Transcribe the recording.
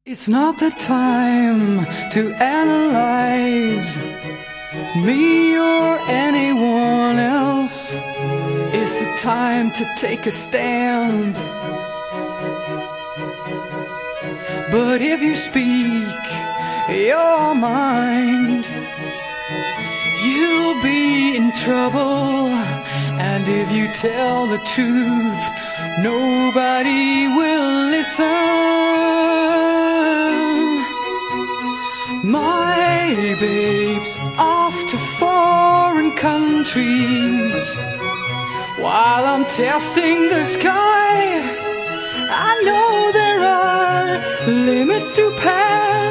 It's not the time to analyze me or anyone else. It's the time to take a stand. But if you speak your mind, you'll be in trouble. And if you tell the truth, nobody will listen. My babe's off to foreign countries while I'm testing the sky. I know there are limits to pass.